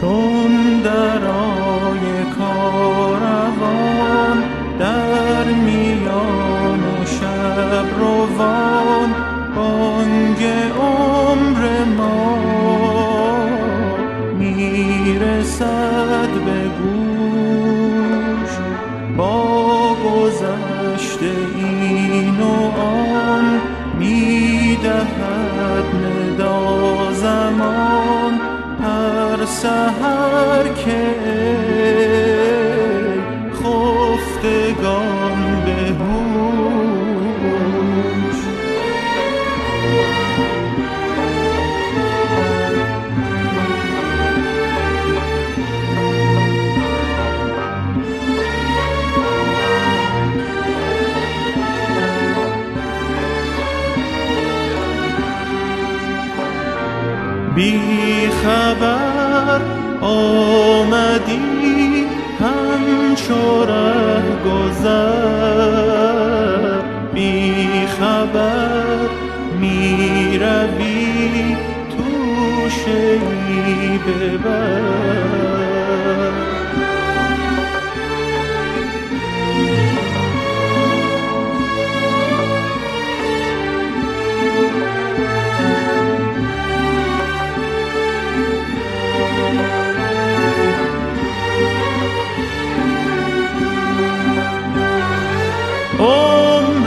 چون درای کاروان در میان شب روان بانگ عمر ما میرسد به گوش، با گذشته این و آن میدهد ندا زمان. هر سحر که خفتگان به هوش، بی خبر آمدی همچو رهگذر، بی خبر می روی توشه‌ای ببر. عمر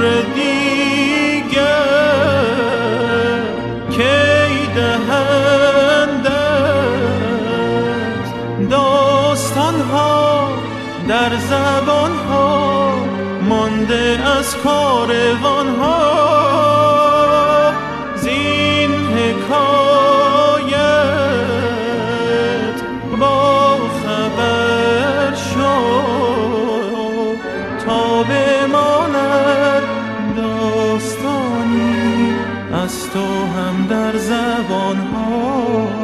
دیگر کی دهند است داستان‌ها در زبان‌ها مانده از کاروان‌ها. زین حکایت با خبر شو تا بماند داستانی از تو هم در زبان‌ها.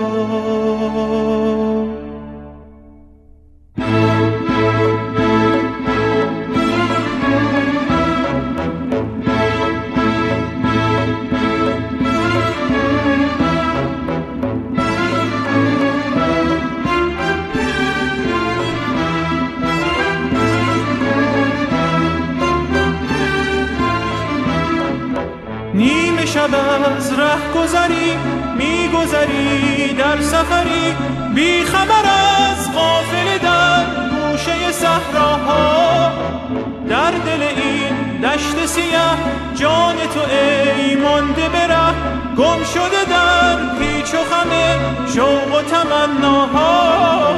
نیمه شب از ره گذری میگذری در سفری، بی خبر از قافله در گوشه صحراها. در دل این دشت سیاه جان تو ای مانده به ره، گم شده در پیچ و خم شوق و تمناها.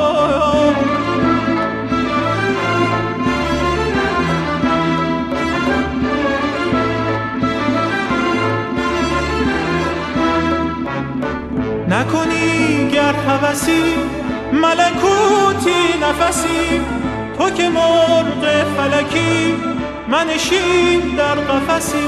نکنی گر هوسی ملکوتی نفسی، تو که مرغ فلکی منشین در قفسی.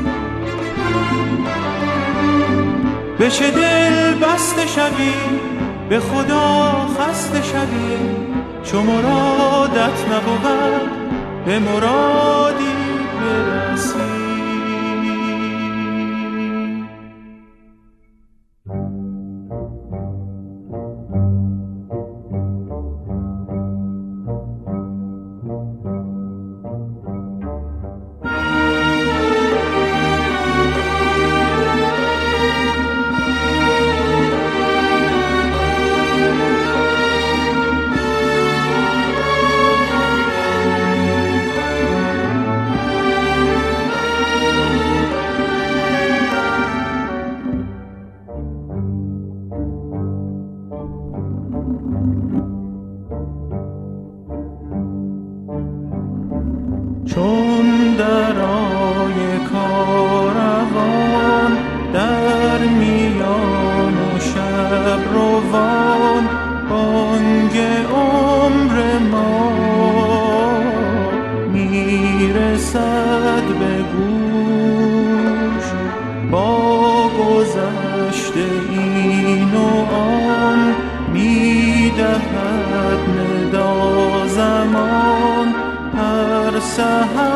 به چه دل بسته شوی به خدا خسته شوی، چو مرادت نبود به مرادی برسی. چون درای کاروان در میان شب روان بانگ عمر ما میرسد به گوش، با گذشته این و آن میدهد ندا زمان. هر سحر